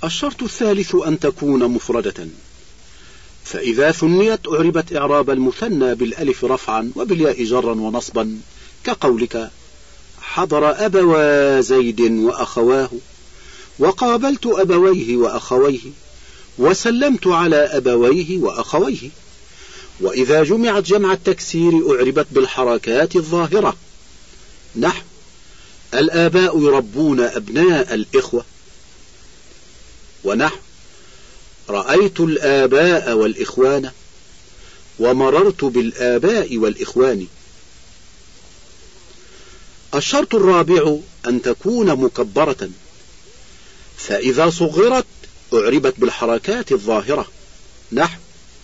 الشرط الثالث أن تكون مفردة، فإذا ثنيت أعربت إعراب المثنى بالألف رفعا وبالياء جرا ونصبا، كقولك حضر أبوا زيد وأخواه، وقابلت أبويه وأخويه، وسلمت على أبويه وأخويه. وإذا جمعت جمع التكسير أعربت بالحركات الظاهرة، نحو الآباء يربون أبناء الإخوة، ونحو رأيت الآباء والإخوان، ومررت بالآباء والإخوان. الشرط الرابع أن تكون مكبرة، فإذا صغرت أعربت بالحركات الظاهرة، نحو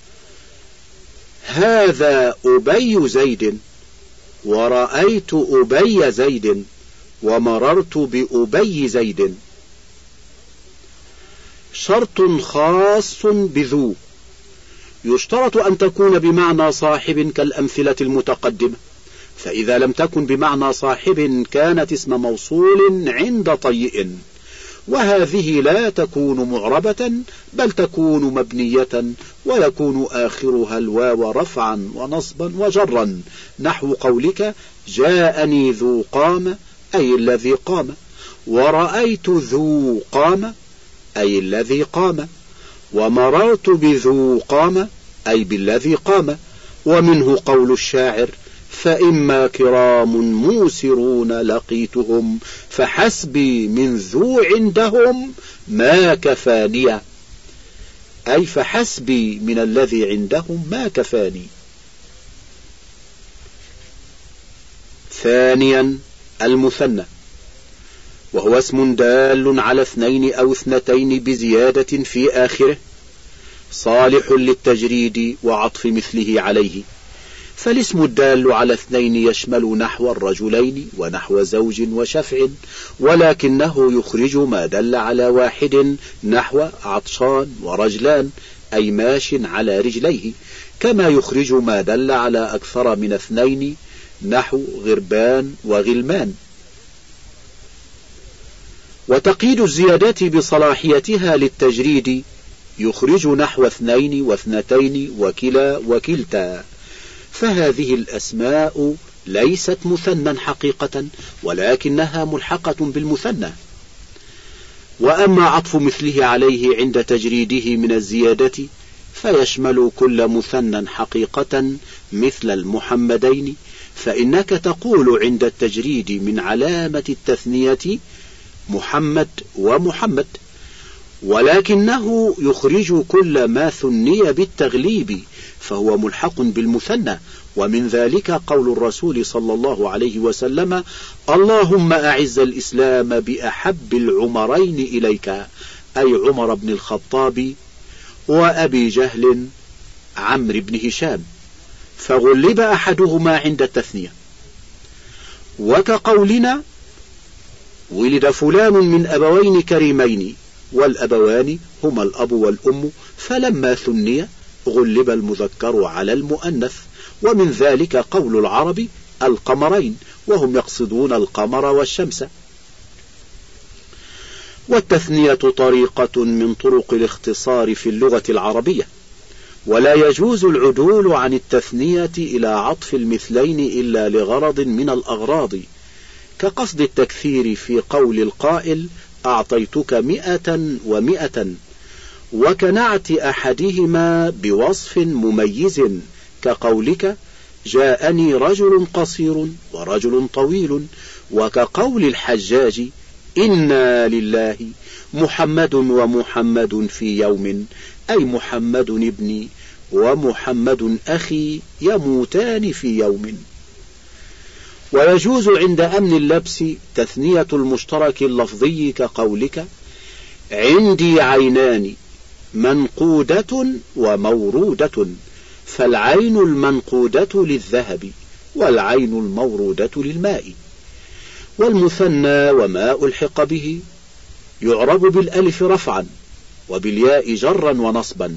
هذا أبي زيد، ورأيت أبي زيد، ومررت بأبي زيد. شرط خاص بذو، يشترط أن تكون بمعنى صاحب كالأمثلة المتقدمة، فإذا لم تكن بمعنى صاحب كانت اسم موصول عند طيء، وهذه لا تكون معربة بل تكون مبنية، ويكون آخرها الواو رفعا ونصبا وجرا، نحو قولك جاءني ذو قام أي الذي قام، ورأيت ذو قام أي الذي قام، ومررت بذو قام أي بالذي قام. ومنه قول الشاعر فإما كرام موسرون لقيتهم، فحسبي من ذو عندهم ما كفاني، أي فحسبي من الذي عندهم ما كفاني. ثانيا المثنى، وهو اسم دال على اثنين أو اثنتين بزيادة في آخره، صالح للتجريد وعطف مثله عليه. فالاسم الدال على اثنين يشمل نحو الرجلين ونحو زوج وشفع، ولكنه يخرج ما دل على واحد، نحو عطشان ورجلان أي ماش على رجليه، كما يخرج ما دل على أكثر من اثنين، نحو غربان وغلمان. وتقييد الزيادات بصلاحيتها للتجريد يخرج نحو اثنين واثنتين وكلا وكلتا، فهذه الأسماء ليست مثنى حقيقة ولكنها ملحقة بالمثنى. وأما عطف مثله عليه عند تجريده من الزيادة فيشمل كل مثنى حقيقة مثل المحمدين، فإنك تقول عند التجريد من علامة التثنية محمد ومحمد، ولكنه يخرج كل ما ثني بالتغليب فهو ملحق بالمثنى. ومن ذلك قول الرسول صلى الله عليه وسلم اللهم أعز الإسلام بأحب العمرين إليك، أي عمر بن الخطاب وأبي جهل عمرو بن هشام، فغلب أحدهما عند التثنية. وكقولنا ولد فلان من أبوين كريمين، والأبوان هما الأب والأم، فلما ثني غلب المذكر على المؤنث. ومن ذلك قول العرب القمرين، وهم يقصدون القمر والشمس. والتثنية طريقة من طرق الاختصار في اللغة العربية، ولا يجوز العدول عن التثنية إلى عطف المثلين إلا لغرض من الأغراض، كقصد التكثير في قول القائل أعطيتك 100 و100، وكنعت أحدهما بوصف مميز كقولك جاءني رجل قصير ورجل طويل، وكقول الحجاج إنا لله محمد ومحمد في يوم، أي محمد ابني ومحمد أخي يموتان في يوم. ويجوز عند أمن اللبس تثنية المشترك اللفظي كقولك عندي عينان منقودة ومورودة، فالعين المنقودة للذهب والعين المورودة للماء. والمثنى وما ألحق به يعرب بالألف رفعا وبالياء جرا ونصبا.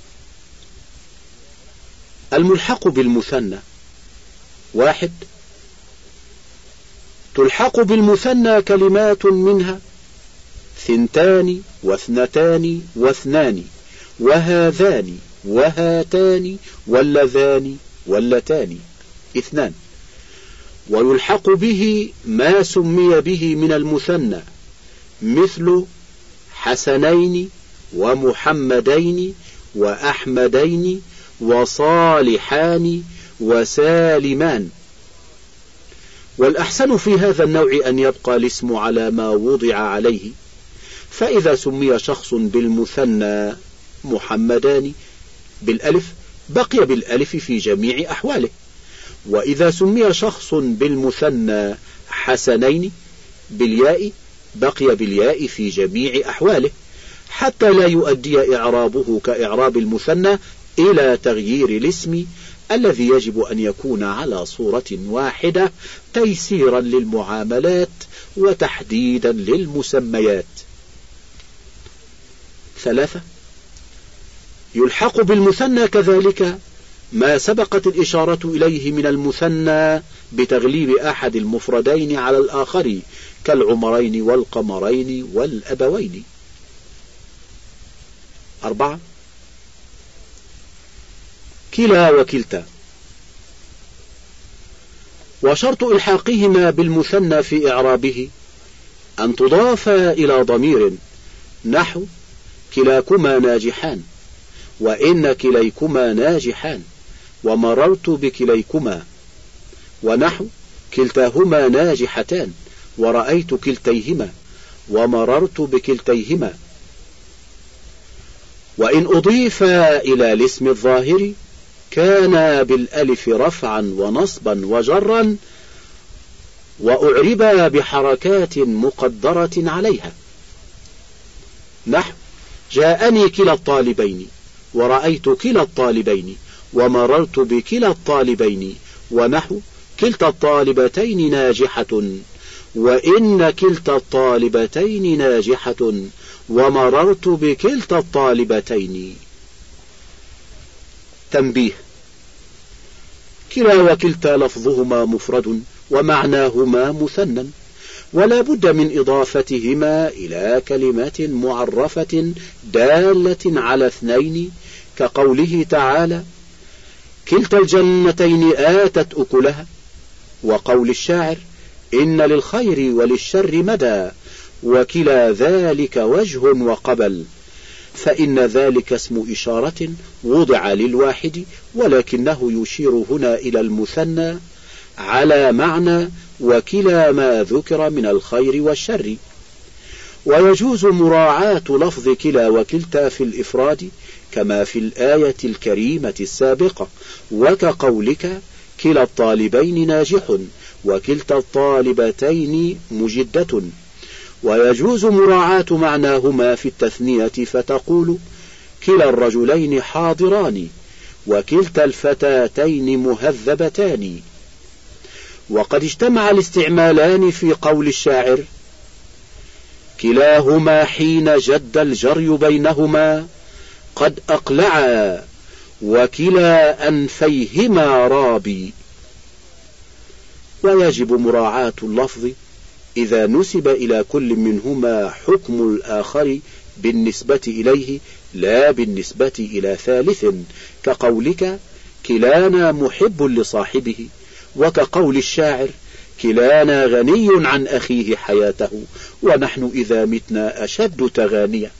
الملحق بالمثنى: 1. تلحق بالمثنى كلمات منها ثنتان واثنتان واثنان وهذان وهاتان واللذان واللتان اثنان. ويلحق به ما سمي به من المثنى مثل حسنين ومحمدين وأحمدين وصالحان وسالمان. والأحسن في هذا النوع أن يبقى الاسم على ما وضع عليه، فإذا سمي شخص بالمثنى محمدان بالألف بقي بالألف في جميع أحواله، وإذا سمي شخص بالمثنى حسنين بالياء بقي بالياء في جميع أحواله، حتى لا يؤدي إعرابه كإعراب المثنى إلى تغيير الاسم الذي يجب أن يكون على صورة واحدة تيسيرا للمعاملات وتحديدا للمسميات. 3. يلحق بالمثنى كذلك ما سبقت الإشارة إليه من المثنى بتغليب أحد المفردين على الآخر كالعمرين والقمرين والأبوين. 4. كلا وكلتا. وشرط إلحاقهما بالمثنى في إعرابه أن تضاف إلى ضمير نحو كلاكما ناجحان، وإن كليكما ناجحان، ومررت بكليكما، ونحو كلتاهما ناجحتان، ورأيت كلتيهما، ومررت بكلتيهما. وإن أضيف إلى الاسم الظاهر كان بالألف رفعا ونصبا وجرا، وأعرب بحركات مقدرة عليها، نحو جاءني كلا الطالبين، ورأيت كلا الطالبين، ومررت بكلا الطالبين، ونحو كلتا الطالبتين ناجحة، وإن كلتا الطالبتين ناجحة، ومررت بكلتا الطالبتين. تنبيه: كلا وكلتا لفظهما مفرد ومعناهما مثنى، ولا بد من إضافتهما إلى كلمة معرفة دالة على اثنين، كقوله تعالى كلتا الجنتين آتت أكلها، وقول الشاعر إن للخير وللشر مدى، وكلا ذلك وجه وقبل، فإن ذلك اسم إشارة وضع للواحد، ولكنه يشير هنا إلى المثنى على معنى وكلا ما ذكر من الخير والشر. ويجوز مراعاة لفظ كلا وكلتا في الإفراد كما في الآية الكريمة السابقة، وكقولك كلا الطالبين ناجح، وكلتا الطالبتين مجدة. ويجوز مراعاة معناهما في التثنية فتقول كلا الرجلين حاضران، وكلتا الفتاتين مهذبتان. وقد اجتمع الاستعمالان في قول الشاعر كلاهما حين جد الجري بينهما قد أقلعا، وكلا أنفيهما رابي. ويجب مراعاة اللفظ إذا نسب إلى كل منهما حكم الآخر بالنسبة إليه لا بالنسبة إلى ثالث، كقولك كلانا محب لصاحبه، وكقول الشاعر كلانا غني عن أخيه حياته، ونحن إذا متنا أشد تغانيا.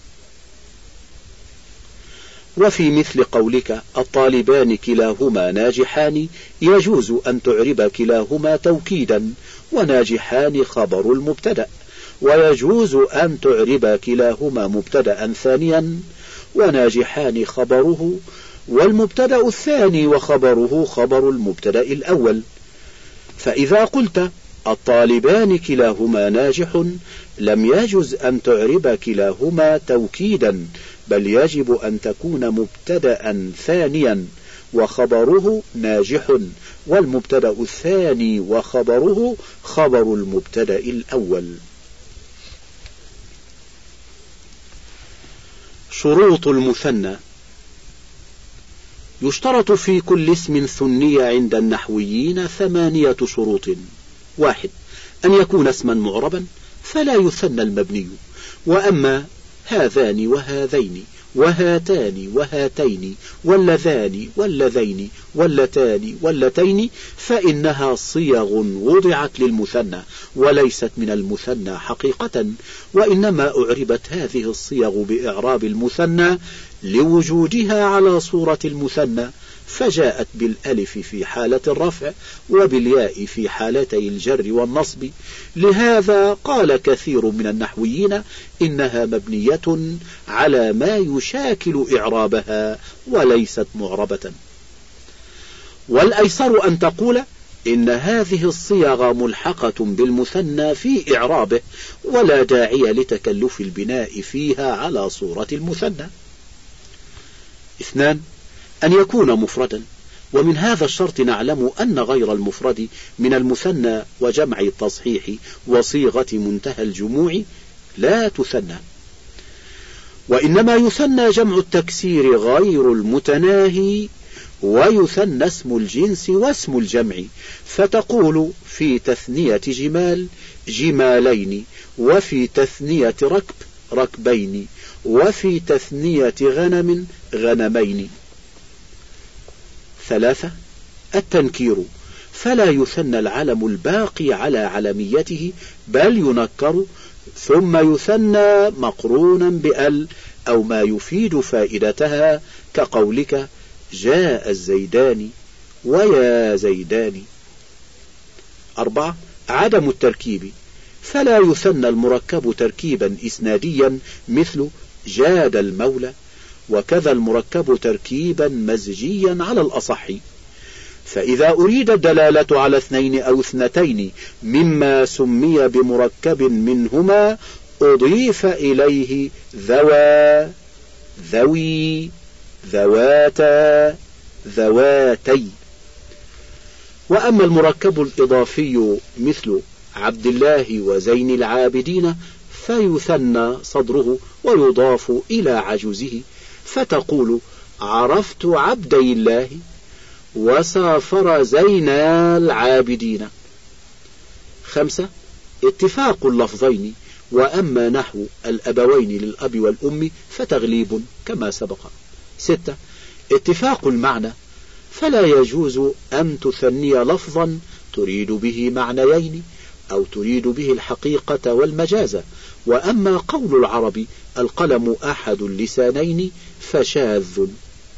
وفي مثل قولك الطالبان كلاهما ناجحان يجوز أن تعرب كلاهما توكيدا، وناجحان خبر المبتدأ، ويجوز أن تعرب كلاهما مبتدأ ثانيا، وناجحان خبره، والمبتدأ الثاني وخبره خبر المبتدأ الأول. فإذا قلت الطالبان كلاهما ناجح لم يجز أن تعرب كلاهما توكيدا، بل يجب أن تكون مبتدأ ثانيا وخبره ناجح، والمبتدأ الثاني وخبره خبر المبتدأ الأول. شروط المثنى. يشترط في كل اسم ثني عند النحويين 8 شروط. 1. أن يكون اسما معربا فلا يثنى المبني، وأما هذان وهذين وهاتان وهاتين واللذان واللذين واللتان واللتين فإنها صيغ وضعت للمثنى وليست من المثنى حقيقة، وإنما أعربت هذه الصيغ بإعراب المثنى لوجودها على صورة المثنى، فجاءت بالألف في حالة الرفع وبالياء في حالتي الجر والنصب. لهذا قال كثير من النحويين إنها مبنية على ما يشاكل إعرابها وليست معربة. والأيسر أن تقول إن هذه الصيغ ملحقة بالمثنى في إعرابه ولا داعي لتكلف البناء فيها على صورة المثنى. 2. أن يكون مفردا، ومن هذا الشرط نعلم أن غير المفرد من المثنى وجمع التصحيح وصيغة منتهى الجموع لا تثنى، وإنما يثنى جمع التكسير غير المتناهي، ويثنى اسم الجنس واسم الجمع، فتقول في تثنية جمال جمالين، وفي تثنية ركب ركبين، وفي تثنية غنم غنمين. 3. التنكير، فلا يثنى العلم الباقي على علميته بل ينكر ثم يثنى مقرونا بأل أو ما يفيد فائدتها، كقولك جاء الزيدان ويا زيدان. 4. عدم التركيب، فلا يثنى المركب تركيبا إسناديا مثل جاد المولى، وكذا المركب تركيبا مزجيا على الأصح، فإذا أريد الدلالة على اثنين أو اثنتين مما سمي بمركب منهما أضيف إليه ذوى ذوي ذواتا ذواتي. وأما المركب الإضافي مثل عبد الله وزين العابدين فيثنى صدره ويضاف إلى عجزه، فتقول عرفت عبدي الله وسافر زين العابدين. 5. اتفاق اللفظين، وأما نحو الأبوين للأب والأم فتغليب كما سبق. 6. اتفاق المعنى، فلا يجوز أن تثني لفظا تريد به معنيين أو تريد به الحقيقة والمجاز، وأما قول العرب القلم أحد اللسانين فشاذ.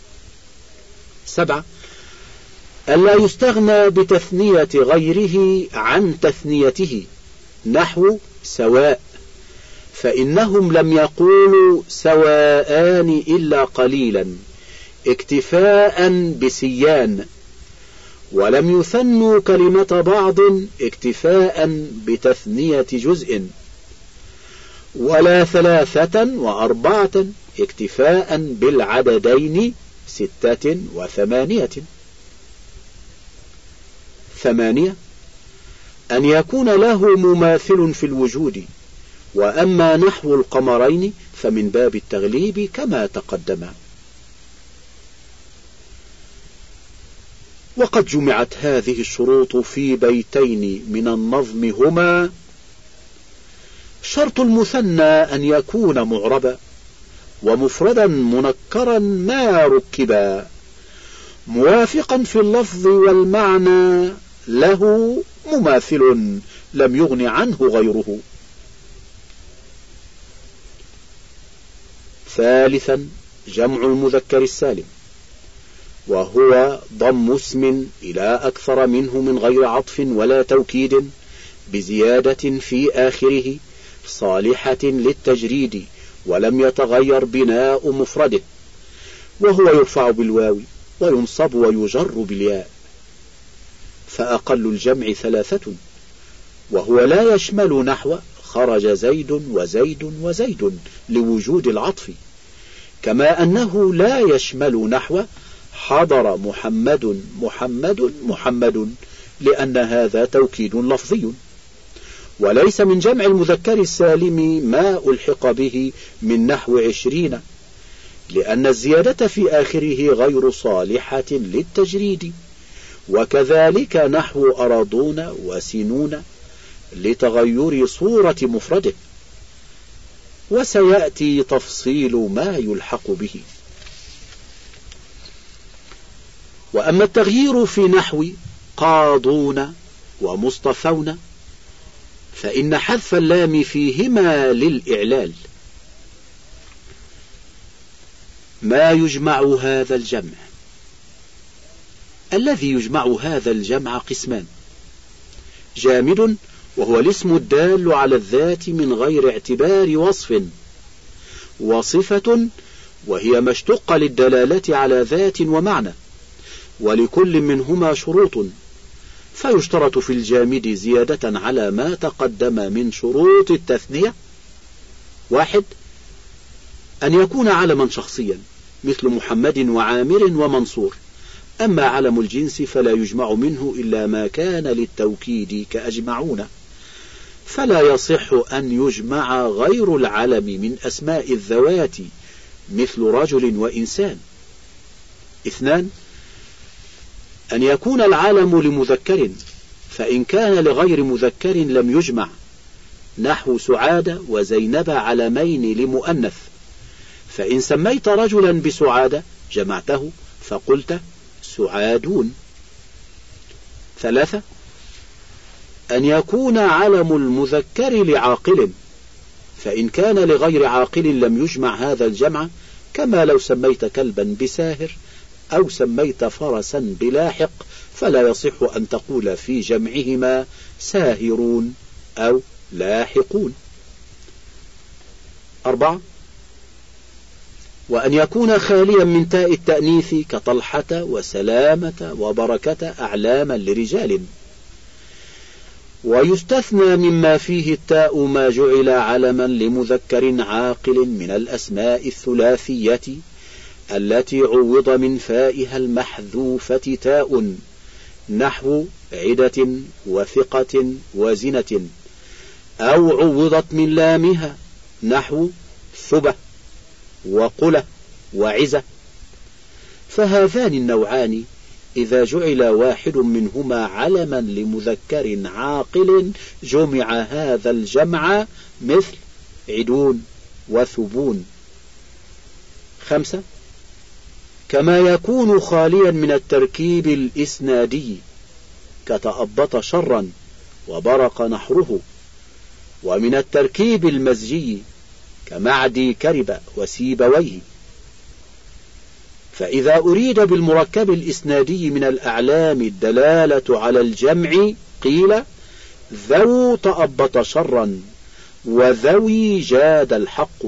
7. ألا يستغنى بتثنية غيره عن تثنيته، نحو سواء، فإنهم لم يقولوا سواءان إلا قليلا اكتفاء بسيان، ولم يثنوا كلمة بعض اكتفاء بتثنية جزء، ولا 3 و4 اكتفاء بالعددين 6 و8. 8. أن يكون له مماثل في الوجود، وأما نحو القمرين فمن باب التغليب كما تقدم. وقد جمعت هذه الشروط في بيتين من النظم هما: شرط المثنى أن يكون معربا ومفردا منكرا ما ركبا، موافقا في اللفظ والمعنى له مماثل لم يغن عنه غيره. 3. جمع المذكر السالم، وهو ضم اسم إلى أكثر منه من غير عطف ولا توكيد بزيادة في آخره صالحة للتجريد ولم يتغير بناء مفرده، وهو يرفع بالواو وينصب ويجر بالياء. فأقل الجمع 3، وهو لا يشمل نحو خرج زيد وزيد وزيد لوجود العطف، كما أنه لا يشمل نحو حضر محمد محمد محمد، لأن هذا توكيد لفظي. وليس من جمع المذكر السالم ما ألحق به من نحو 20، لأن الزيادة في آخره غير صالحة للتجريد، وكذلك نحو أرضون وسنون لتغير صورة مفرده. وسيأتي تفصيل ما يلحق به. وأما التغيير في نحو قاضون ومصطفون فإن حذف اللام فيهما للإعلال. ما يجمع هذا الجمع؟ الذي يجمع هذا الجمع قسمان: جامد وهو الاسم الدال على الذات من غير اعتبار وصف، وصفة وهي ما اشتق للدلالة على ذات ومعنى، ولكل منهما شروط، فيشترط في الجامد زيادة على ما تقدم من شروط التثنية: 1. أن يكون علما شخصيا مثل محمد وعامر ومنصور، أما علم الجنس فلا يجمع منه إلا ما كان للتوكيد كأجمعون، فلا يصح أن يجمع غير العلم من أسماء الذوات مثل رجل وإنسان. 2. أن يكون العلم لمذكر، فإن كان لغير مذكر لم يجمع، نحو سعادة وزينب علمين لمؤنث، فإن سميت رجلا بسعادة جمعته فقلت سعادون. 3. أن يكون علم المذكر لعاقل، فإن كان لغير عاقل لم يجمع هذا الجمع، كما لو سميت كلبا بساهر أو سميت فرسا بلاحق، فلا يصح أن تقول في جمعهما ساهرون أو لاحقون. 4. وأن يكون خاليا من تاء التأنيث كطلحة وسلامة وبركة أعلاما لرجال. ويستثنى مما فيه التاء ما جعل علما لمذكر عاقل من الأسماء الثلاثية التي عوض من فائها المحذوفة تاء، نحو عدة وثقة وزنة، أو عوضت من لامها نحو ثبة وقلة وعزة. فهذان النوعان إذا جعل واحد منهما علما لمذكر عاقل جمع هذا الجمع مثل عدون وثبون. 5. كما يكون خاليا من التركيب الإسنادي كتأبط شرا وبرق نحره، ومن التركيب المزجي كمعدي كرب وسيبويه. فإذا أريد بالمركب الإسنادي من الأعلام الدلالة على الجمع قيل ذو تأبط شرا وذوي جاد الحق،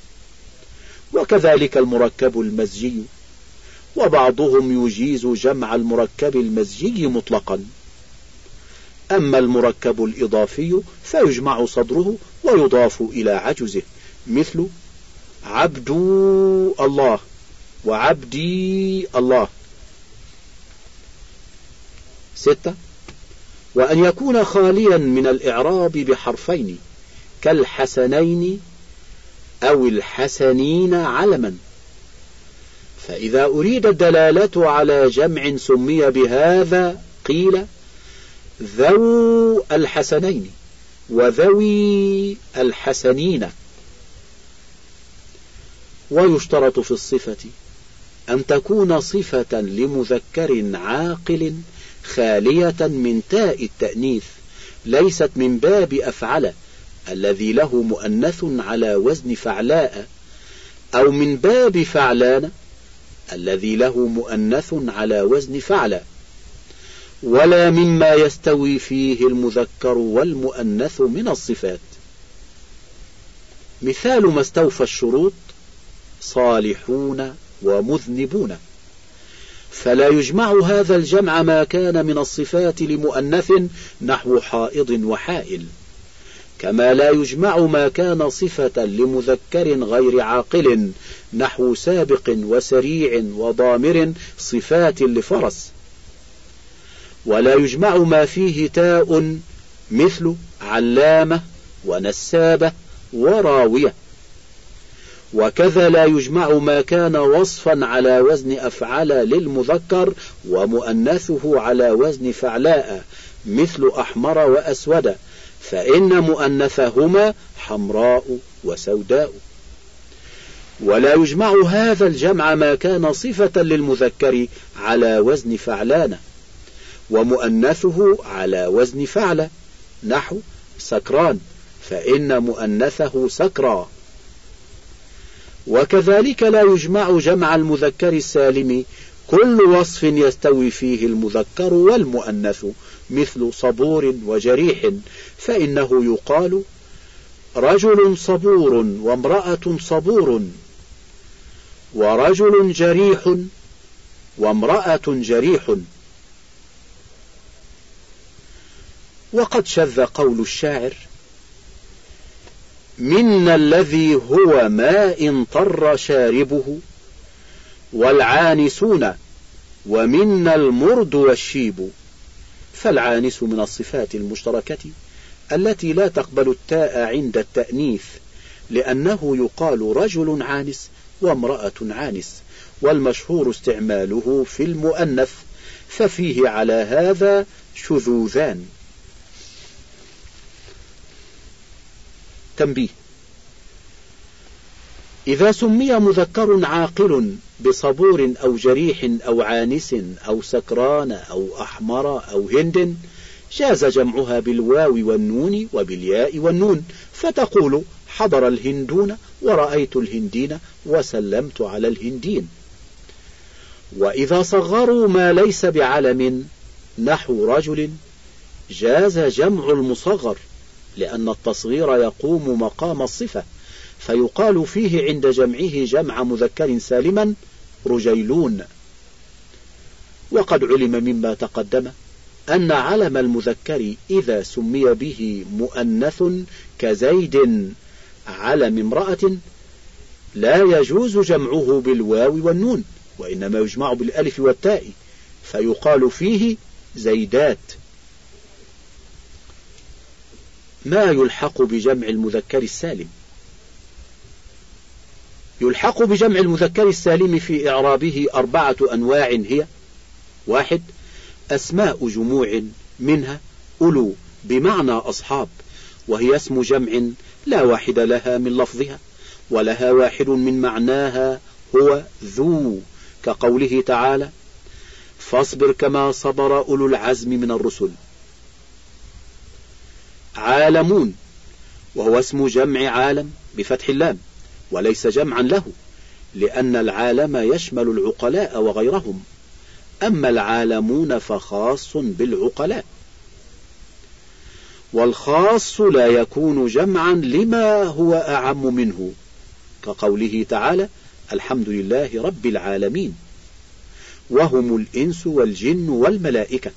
وكذلك المركب المزجي، وبعضهم يجيز جمع المركب المزجي مطلقا. أما المركب الإضافي فيجمع صدره ويضاف إلى عجزه، مثل عبدو الله وعبدي الله. 6. وأن يكون خاليا من الإعراب بحرفين كالحسنين أو الحسنين علما، فإذا أريد الدلالة على جمع سمي بهذا قيل ذو الحسنين وذوي الحسنين. ويشترط في الصفة أن تكون صفة لمذكر عاقل خالية من تاء التأنيث، ليست من باب أفعل الذي له مؤنث على وزن فعلاء، أو من باب فعلان الذي له مؤنث على وزن فعلا، ولا مما يستوي فيه المذكر والمؤنث من الصفات. مثال ما استوفى الشروط صالحون ومذنبون، فلا يجمع هذا الجمع ما كان من الصفات لمؤنث نحو حائض وحائل، كما لا يجمع ما كان صفة لمذكر غير عاقل نحو سابق وسريع وضامر صفات لفرس. ولا يجمع ما فيه تاء مثل علامة ونسابة وراوية. وكذا لا يجمع ما كان وصفا على وزن أفعل للمذكر ومؤنثه على وزن فعلاء مثل أحمر وأسود، فإن مؤنثهما حمراء وسوداء. ولا يجمع هذا الجمع ما كان صفة للمذكر على وزن فعلان، ومؤنثه على وزن فعل، نحو سكران، فإن مؤنثه سكرى. وكذلك لا يجمع جمع المذكر السالم كل وصف يستوي فيه المذكر والمؤنث، مثل صبور وجريح، فإنه يقال رجل صبور وامرأة صبور، ورجل جريح وامرأة جريح. وقد شذ قول الشاعر: منا الذي هو ماء طر شاربه والعانسون، ومنا المرد والشيب. فالعانس من الصفات المشتركة التي لا تقبل التاء عند التأنيث، لأنه يقال رجل عانس وامرأة عانس، والمشهور استعماله في المؤنث، ففيه على هذا شذوذان. تنبيه: إذا سمي مذكر عاقل بصبور أو جريح أو عانس أو سكران أو أحمر أو هند، جاز جمعها بالواو والنون وبالياء والنون، فتقول حضر الهندون ورأيت الهندين وسلمت على الهندين. وإذا صغروا ما ليس بعلم نحو رجل، جاز جمع المصغر، لأن التصغير يقوم مقام الصفة، فيقال فيه عند جمعه جمع مذكر سالما رجيلون. وقد علم مما تقدم أن علم المذكر إذا سمي به مؤنث كزيد علم امرأة لا يجوز جمعه بالواو والنون، وإنما يجمع بالألف والتاء، فيقال فيه زيدات. ما يلحق بجمع المذكر السالم: يلحق بجمع المذكر السالم في إعرابه 4 أنواع هي: 1. أسماء جموع، منها أولو بمعنى أصحاب، وهي اسم جمع لا واحد لها من لفظها، ولها واحد من معناها هو ذو، كقوله تعالى: فاصبر كما صبر أولو العزم من الرسل. عالمون، وهو اسم جمع عالم بفتح اللام، وليس جمعا له، لأن العالم يشمل العقلاء وغيرهم، أما العالمون فخاص بالعقلاء. والخاص لا يكون جمعا لما هو أعم منه، كقوله تعالى: الحمد لله رب العالمين، وهم الإنس والجن والملائكة.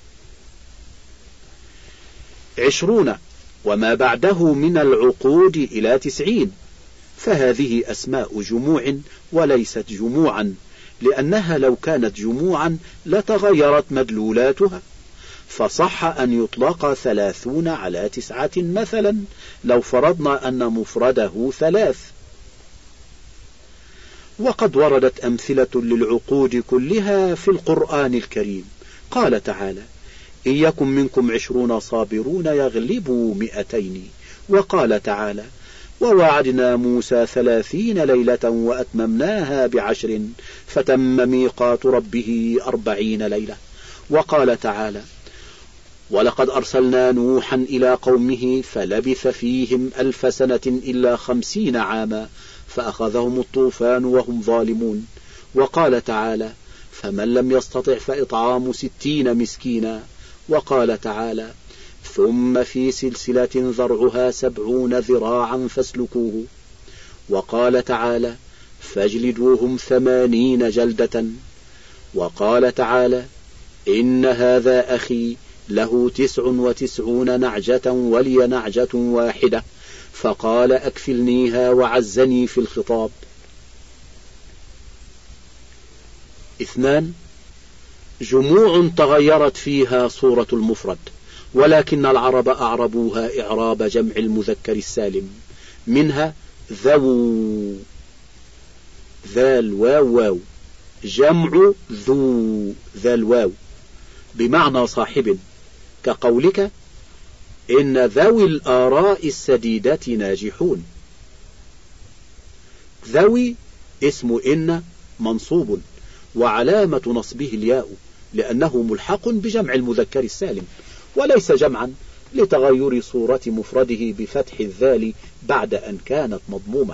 20 وما بعده من العقود إلى 90، فهذه أسماء جموع وليست جموعا، لأنها لو كانت جموعا لتغيرت مدلولاتها، فصح أن يطلق 30 على 9 مثلا، لو فرضنا أن مفرده 3. وقد وردت أمثلة للعقود كلها في القرآن الكريم. قال تعالى: إن يكن منكم 20 صابرون يغلبوا 200. وقال تعالى: ووعدنا موسى 30 ليلة وأتممناها ب10 فتم ميقات ربه 40 ليلة. وقال تعالى: ولقد أرسلنا نوحا إلى قومه فلبث فيهم 1000 سنة إلا 50 عاما فأخذهم الطوفان وهم ظالمون. وقال تعالى: فمن لم يستطع فإطعام 60 مسكينا. وقال تعالى: ثم في سلسلة ذرعها 70 ذراعا فاسلكوه. وقال تعالى: فاجلدوهم 80 جلدة. وقال تعالى: إن هذا أخي له 99 نعجة ولي نعجة واحدة فقال أكفلنيها وعزني في الخطاب. 2 جموع تغيرت فيها صورة المفرد، ولكن العرب أعربوها إعراب جمع المذكر السالم، منها ذو، ذال واو واو، جمع ذو، ذال واو، بمعنى صاحب، كقولك: إن ذوي الآراء السديدة ناجحون. ذوي اسم إن منصوب وعلامة نصبه الياء لأنه ملحق بجمع المذكر السالم وليس جمعا لتغير صورة مفرده بفتح الذال بعد أن كانت مضمومة.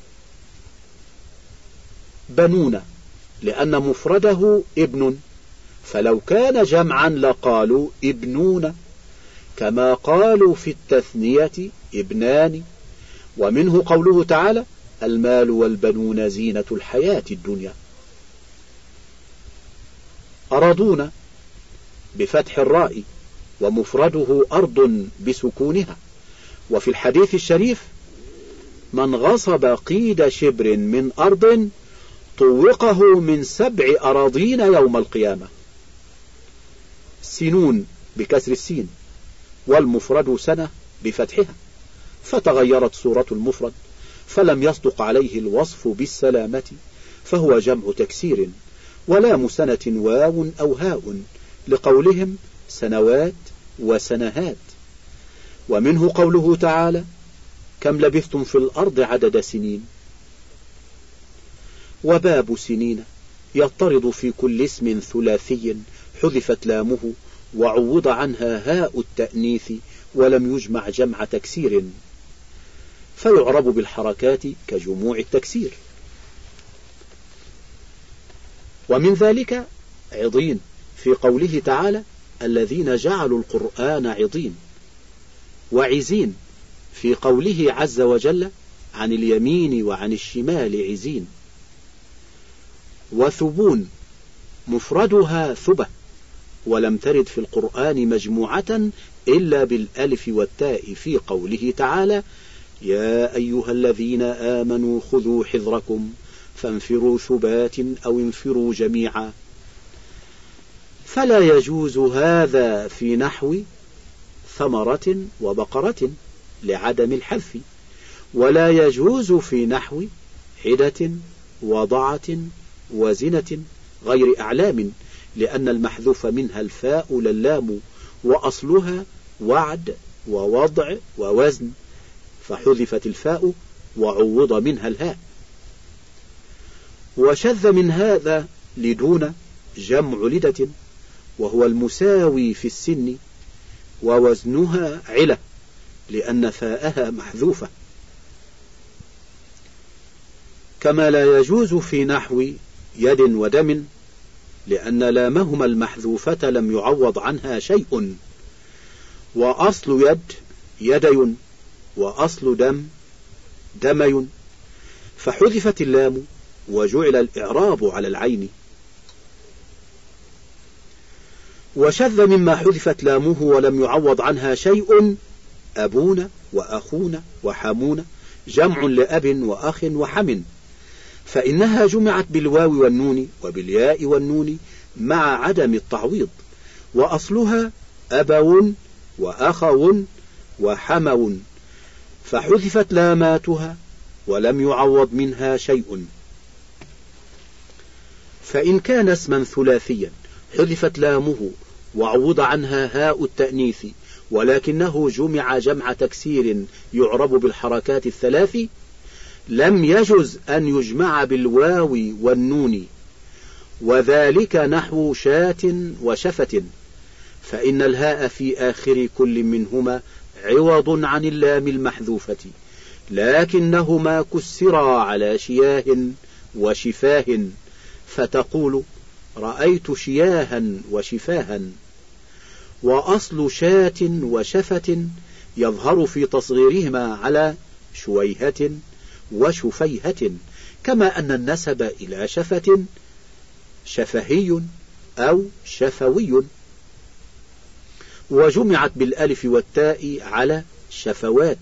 بنون لأن مفرده ابن، فلو كان جمعا لقالوا ابنون، كما قالوا في التثنية ابنان. ومنه قوله تعالى: المال والبنون زينة الحياة الدنيا. أرضون بفتح الراء ومفرده أرض بسكونها. وفي الحديث الشريف: من غصب قيد شبر من أرض طوقه من 7 أراضين يوم القيامة. سنون بكسر السين والمفرد سنة بفتحها، فتغيرت صورة المفرد فلم يصدق عليه الوصف بالسلامة، فهو جمع تكسير، ولام سنة واو أو هاء، لقولهم سنوات وسنهات. ومنه قوله تعالى: كم لبثتم في الأرض عدد سنين. وباب سنين يضطرد في كل اسم ثلاثي حذفت لامه وعوض عنها هاء التأنيث ولم يجمع جمع تكسير، فيعرب بالحركات كجموع التكسير. ومن ذلك عضين في قوله تعالى: الذين جعلوا القرآن عضين. وعزين في قوله عز وجل: عن اليمين وعن الشمال عزين. وثبون مفردها ثبة، ولم ترد في القرآن مجموعة إلا بالألف والتاء في قوله تعالى: يا أيها الذين آمنوا خذوا حذركم فانفروا ثبات أو انفروا جميعا. فلا يجوز هذا في نحو ثمرة وبقرة لعدم الحذف، ولا يجوز في نحو عدة وضعة وزنة غير أعلام، لأن المحذوف منها الفاء للام، وأصلها وعد ووضع ووزن، فحذفت الفاء وعوض منها الهاء. وشذ من هذا لدون جمع لدة، وهو المساوي في السن، ووزنها علة لأن فاءها محذوفة. كما لا يجوز في نحو يد ودم، لأن لامهما المحذوفة لم يعوض عنها شيء، وأصل يد يدي وأصل دم دمي، فحذفت اللام وجعل الإعراب على العين. وشذ مما حذفت لامه ولم يعوض عنها شيء أبونا وأخونا وحمونا، جمع لأب وأخ وحم، فإنها جمعت بالواو والنون وبالياء والنون مع عدم التعويض، وأصلها أبو وأخو وحمو، فحذفت لاماتها ولم يعوض منها شيء. فإن كان اسما ثلاثيا حذفت لامه وعوض عنها هاء التأنيث، ولكنه جمع جمع تكسير يعرب بالحركات الثلاث، لم يجز أن يجمع بالواو والنون، وذلك نحو شاة وشفة، فإن الهاء في آخر كل منهما عوض عن اللام المحذوفة، لكنهما كسرا على شياه وشفاه، فتقول رأيت شياها وشفاها. وأصل شاة وشفة يظهر في تصغيرهما على شويهة وشفيهة، كما أن النسب إلى شفة شفهي أو شفوي، وجمعت بالألف والتاء على شفوات.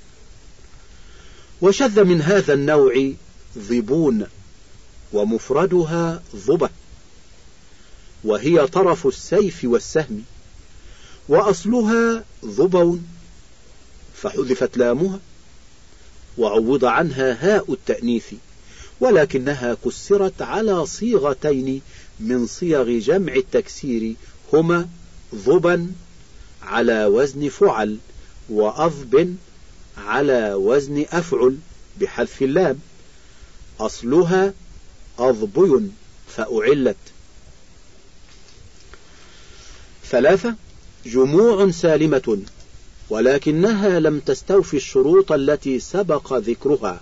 وشذ من هذا النوع ضبون، ومفردها ضبة، وهي طرف السيف والسهم، وأصلها ضبو، فحذفت لامها وعوض عنها هاء التأنيث، ولكنها كسرت على صيغتين من صيغ جمع التكسير، هما ضبا على وزن فعل، وأضب على وزن أفعل بحذف اللام، أصلها أضبي فأعلت. 3. جموع سالمة ولكنها لم تستوفي الشروط التي سبق ذكرها،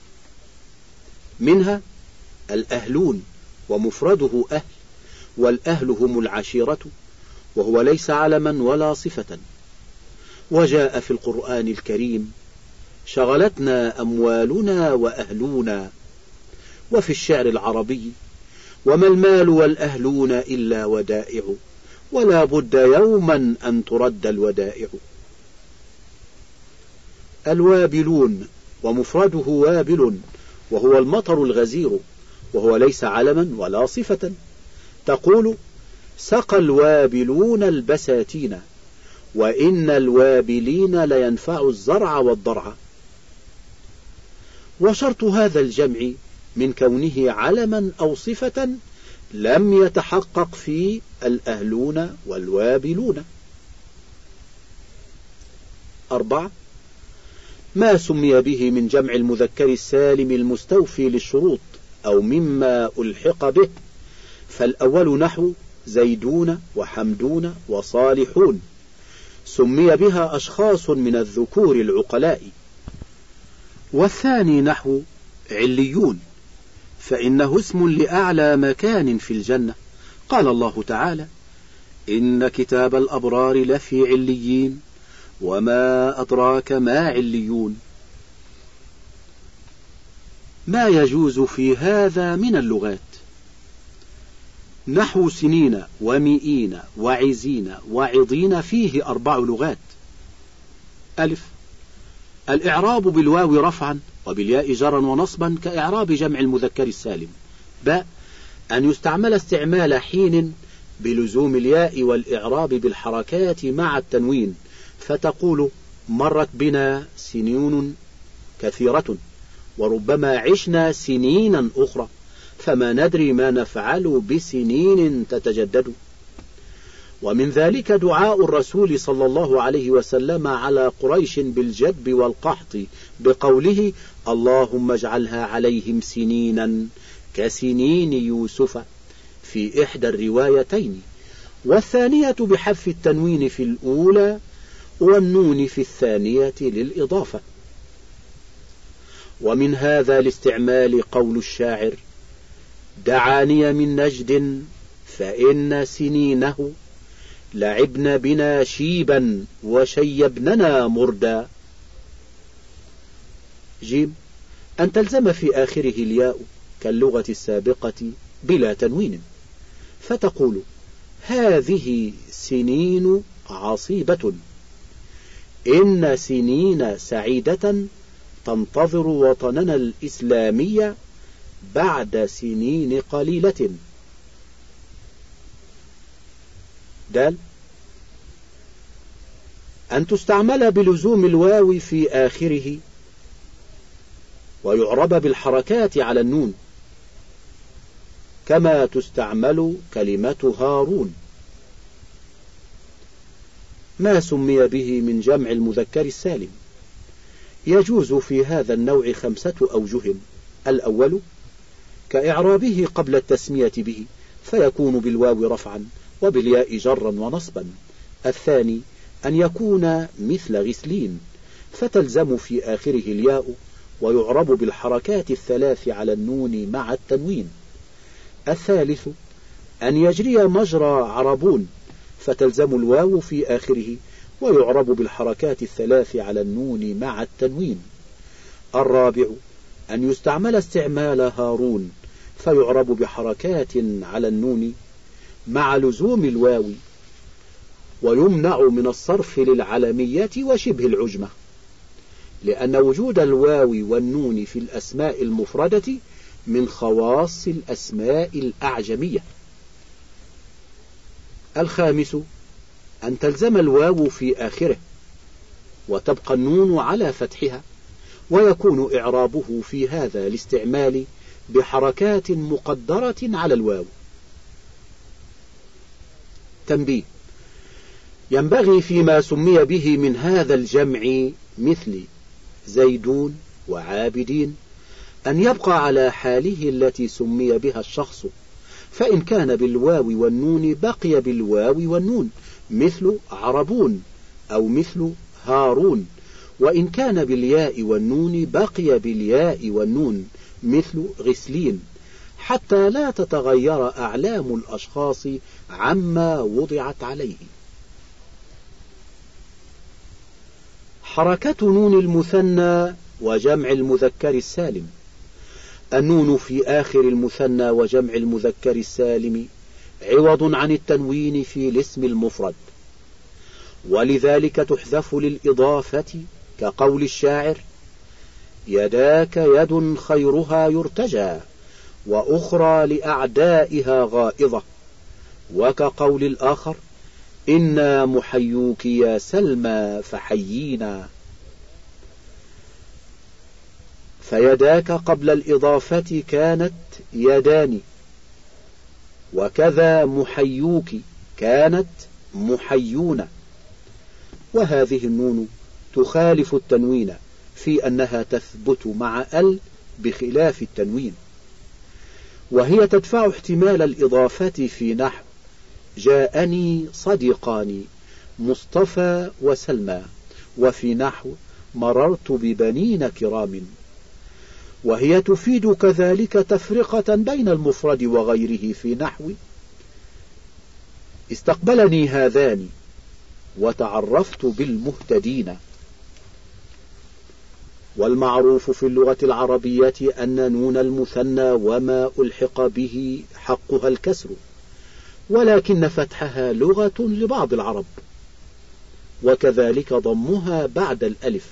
منها الأهلون ومفرده أهل، والأهل هم العشيرة، وهو ليس علما ولا صفة. وجاء في القرآن الكريم: شغلتنا أموالنا وأهلونا. وفي الشعر العربي: وما المال والأهلون إلا ودائع، ولا بد يوما أن ترد الودائع. الوابلون ومفرده وابل، وهو المطر الغزير، وهو ليس علما ولا صفة. تقول: سقى الوابلون البساتين، وإن الوابلين لينفع الزرع والضرع. وشرط هذا الجمع من كونه علما أو صفة لم يتحقق في الأهلون والوابلون. 4. ما سمي به من جمع المذكر السالم المستوفي للشروط أو مما ألحق به، فالأول نحو زيدون وحمدون وصالحون، سمي بها أشخاص من الذكور العقلاء. والثاني نحو عليون، فإنه اسم لأعلى مكان في الجنة. قال الله تعالى: إن كتاب الأبرار لفي عليين، وما أدراك ما عليون. ما يجوز في هذا من اللغات: نحو سنين ومئين وعزين وعضين، فيه 4 لغات. ألف: الإعراب بالواو رفعا وبالياء جرا ونصبا كإعراب جمع المذكر السالم. باء: أن يستعمل استعمال حين بلزوم الياء والإعراب بالحركات مع التنوين، فتقول: مرت بنا سنين كثيرة، وربما عشنا سنينا أخرى، فما ندري ما نفعل بسنين تتجدد. ومن ذلك دعاء الرسول صلى الله عليه وسلم على قريش بالجدب والقحط بقوله: اللهم اجعلها عليهم سنينا كسنين يوسف، في إحدى الروايتين، والثانية بحذف التنوين في الأولى والنون في الثانية للإضافة. ومن هذا الاستعمال قول الشاعر: دعاني من نجد فإن سنينه لعبن بنا شيبا وشيبننا مردا. جيم: أن تلزم في آخره الياء كاللغة السابقة بلا تنوين، فتقول: هذه سنين عصيبة، إن سنين سعيدة تنتظر وطننا الإسلامي بعد سنين قليلة. دال: أن تستعمل بلزوم الواو في آخره ويعرب بالحركات على النون، كما تستعمل كلمة هارون. ما سمي به من جمع المذكر السالم: يجوز في هذا النوع 5 أوجه. الأول كإعرابه قبل التسمية به، فيكون بالواو رفعا وبالياء جرا ونصبا. الثاني أن يكون مثل غسلين، فتلزم في آخره الياء ويعرب بالحركات 3 على النون مع التنوين. الثالث أن يجري مجرى عربون، فتلزم الواو في آخره ويعرب بالحركات 3 على النون مع التنوين. الرابع أن يستعمل استعمال هارون، فيعرب بحركات على النون مع لزوم الواو، ويمنع من الصرف للعلمية وشبه العجمة، لأن وجود الواو والنون في الأسماء المفردة من خواص الأسماء الأعجمية. الخامس أن تلزم الواو في آخره وتبقى النون على فتحها، ويكون إعرابه في هذا الاستعمال بحركات مقدرة على الواو. تنبيه: ينبغي فيما سمي به من هذا الجمع مثل زيدون وعابدين أن يبقى على حاله التي سمي بها الشخص، فإن كان بالواو والنون بقي بالواو والنون مثل عربون أو مثل هارون، وإن كان بالياء والنون بقي بالياء والنون مثل غسلين، حتى لا تتغير أعلام الأشخاص عما وضعت عليه. حركة نون المثنى وجمع المذكر السالم. النون في آخر المثنى وجمع المذكر السالم عوض عن التنوين في الاسم المفرد، ولذلك تحذف للإضافة، كقول الشاعر: يداك يد خيرها يرتجى وأخرى لأعدائها غائظة، وكقول الآخر: إنا محيوك يا سلمى فحيينا. فيداك قبل الإضافة كانت يدان، وكذا محيوك كانت محيون. وهذه النون تخالف التنوين في أنها تثبت مع ال بخلاف التنوين، وهي تدفع احتمال الإضافة في نحو: جاءني صديقان مصطفى وسلمى، وفي نحو: مررت ببنين كرام. وهي تفيد كذلك تفرقة بين المفرد وغيره في نحو: استقبلني هذان وتعرفت بالمهتدين. والمعروف في اللغة العربية أن نون المثنى وما ألحق به حقها الكسر، ولكن فتحها لغة لبعض العرب، وكذلك ضمها بعد الألف.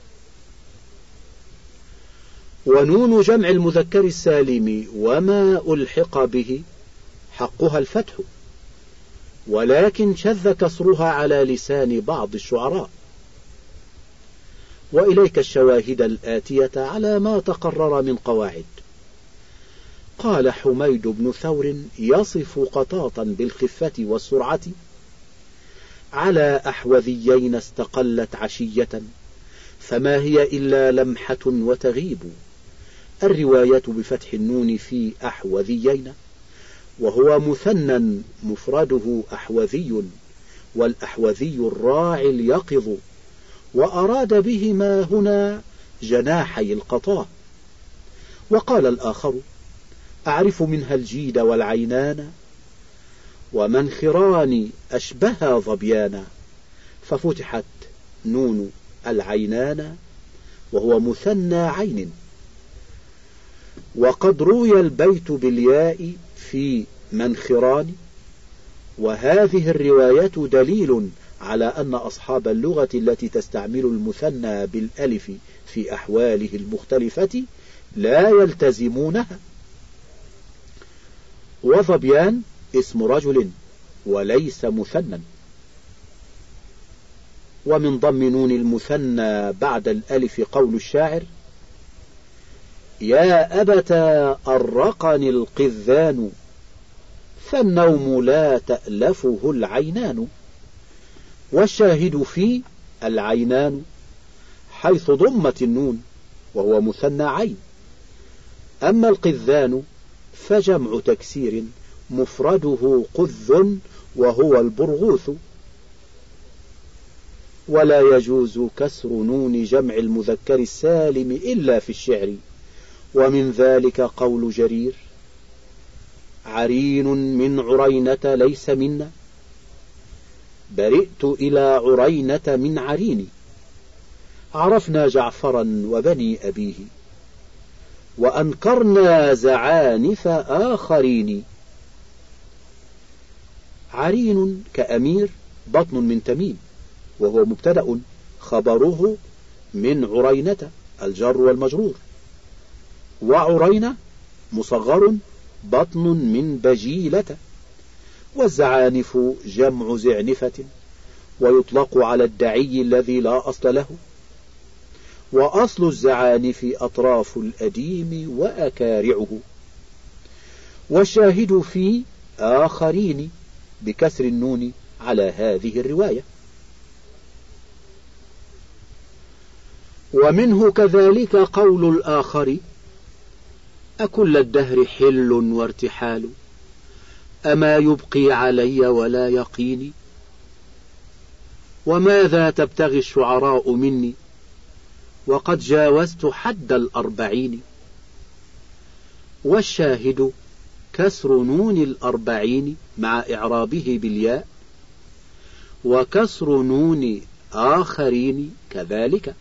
ونون جمع المذكر السالم وما ألحق به حقها الفتح، ولكن شذ كسرها على لسان بعض الشعراء. وإليك الشواهد الآتية على ما تقرر من قواعد. قال حميد بن ثور يصف قطاطا بالخفة والسرعة: على أحوذيين استقلت عشية، فما هي إلا لمحة وتغيب. الرواية بفتح النون في أحوذيين، وهو مثنى مفرده أحوذي، والأحوذي الراعي اليقظ، وأراد بهما هنا جناحي القطاة. وقال الآخر: أعرف منها الجيد والعينان، ومنخران أشبها ظبيانا، ففتحت نون العينان وهو مثنى عين. وقد روي البيت بالياء في منخران، وهذه الرواية دليل على أن أصحاب اللغة التي تستعمل المثنى بالألف في أحواله المختلفة لا يلتزمونها. وظبيان اسم رجل وليس مثنى. ومن ضم نون المثنى بعد الألف قول الشاعر: يا أبتا أرقني القذان، فالنوم لا تألفه العينان. والشاهد في العينان حيث ضمت النون وهو مثنى عين. أما القذان فجمع تكسير مفرده قذ وهو البرغوث. ولا يجوز كسر نون جمع المذكر السالم إلا في الشعر، ومن ذلك قول جرير: عرين من عرينة ليس منا، برئت إلى عرينة من عرين، عرفنا جعفرا وبني أبيه، وأنكرنا زعانف آخرين. عرين كأمير بطن من تميم، وهو مبتدأ خبره من عرينة الجر والمجرور. وعرينة مصغر بطن من بجيلة. والزعانف جمع زعنفة، ويطلق على الدعي الذي لا أصل له. وأصل الزعانف أطراف الأديم وأكارعه. والشاهد في آخرين بكسر النون على هذه الرواية. ومنه كذلك قول الآخر: أكل الدهر حل وارتحال، أما يبقي علي ولا يقيني، وماذا تبتغي الشعراء مني وقد جاوزت حد 40. والشاهد كسر نون 40 مع إعرابه بالياء، وكسر نون آخرين كذلك.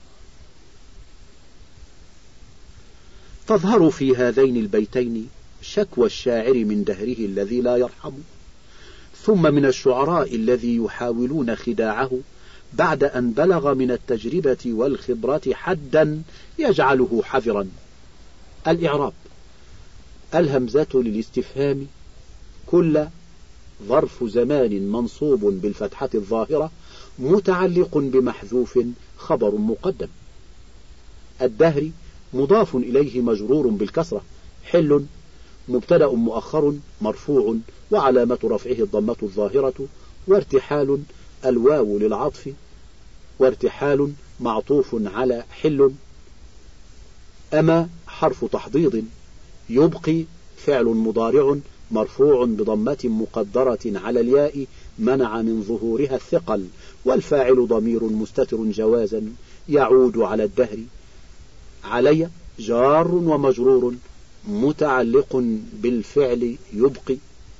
تظهر في هذين البيتين شكوى الشاعر من دهره الذي لا يرحم، ثم من الشعراء الذي يحاولون خداعه بعد أن بلغ من التجربة والخبرة حدا يجعله حذرا. الإعراب: الهمزة للاستفهام كل ظرف زمان منصوب بالفتحة الظاهرة متعلق بمحذوف خبر مقدم. الدهر مضاف إليه مجرور بالكسرة. حل مبتدأ مؤخر مرفوع وعلامة رفعه الضمة الظاهرة. وارتحال الواو للعطف، وارتحال معطوف على حل. أما حرف تحضيض. يبقي فعل مضارع مرفوع بضمة مقدرة على الياء منع من ظهورها الثقل، والفاعل ضمير مستتر جوازا يعود على الدهر. علي جار ومجرور متعلق بالفعل يبقي.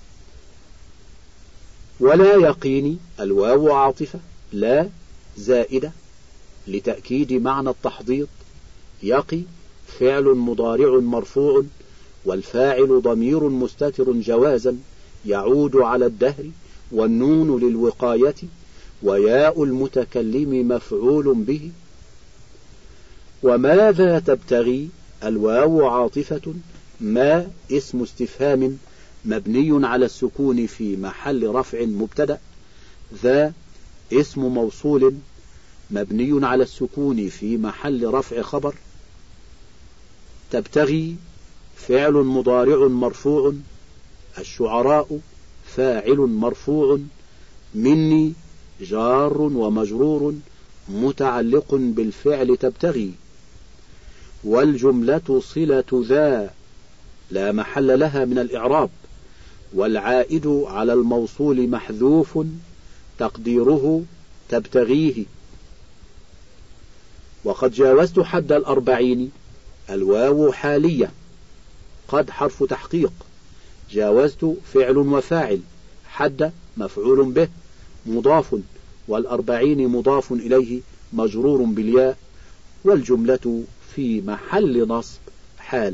ولا يقيني الواو عاطفة، لا زائدة لتأكيد معنى التحضيض. يقي فعل مضارع مرفوع والفاعل ضمير مستتر جوازا يعود على الدهر، والنون للوقاية، وياء المتكلم مفعول به. وماذا تبتغي الواو عاطفة، ما اسم استفهام مبني على السكون في محل رفع مبتدأ، ذا اسم موصول مبني على السكون في محل رفع خبر. تبتغي فعل مضارع مرفوع، الشعراء فاعل مرفوع، مني جار ومجرور متعلق بالفعل تبتغي. والجملة صلة ذا لا محل لها من الإعراب، والعائد على الموصول محذوف تقديره تبتغيه. وقد جاوزت حد 40 الواو حالية، قد حرف تحقيق، جاوزت فعل وفاعل، حد مفعول به مضاف، 40 مضاف إليه مجرور بالياء، والجملة في محل نصب حال.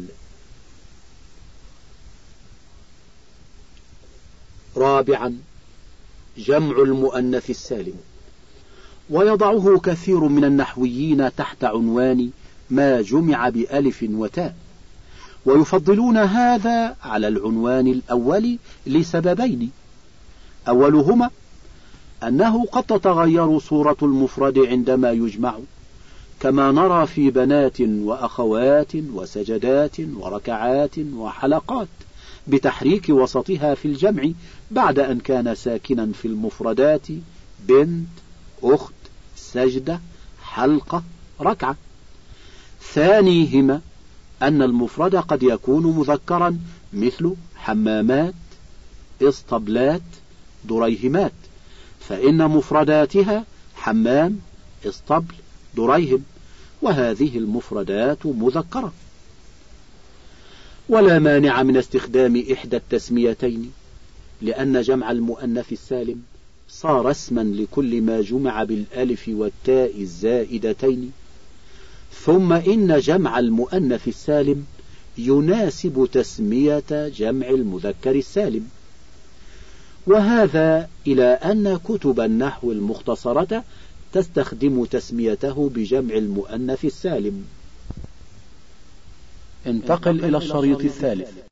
رابعا: جمع المؤنث السالم. ويضعه كثير من النحويين تحت عنوان ما جمع بألف وتاء، ويفضلون هذا على العنوان الأول لسببين: أولهما أنه قد تتغير صورة المفرد عندما يجمع، كما نرى في بنات وأخوات وسجدات وركعات وحلقات، بتحريك وسطها في الجمع بعد أن كان ساكنا في المفردات: بنت، أخت، سجدة، حلقة، ركعة. ثانيهما أن المفرد قد يكون مذكرا مثل حمامات، اسطبلات، دريهمات، فإن مفرداتها حمام، اسطبل، دريهم، وهذه المفردات مذكرة. ولا مانع من استخدام إحدى التسميتين، لأن جمع المؤنث السالم صار اسما لكل ما جمع بالألف والتاء الزائدتين. ثم إن جمع المؤنث السالم يناسب تسمية جمع المذكر السالم، وهذا إلى أن كتب النحو المختصرة تستخدم تسميته بجمع المؤنث السالم. انتقل إلى الشريط الثالث.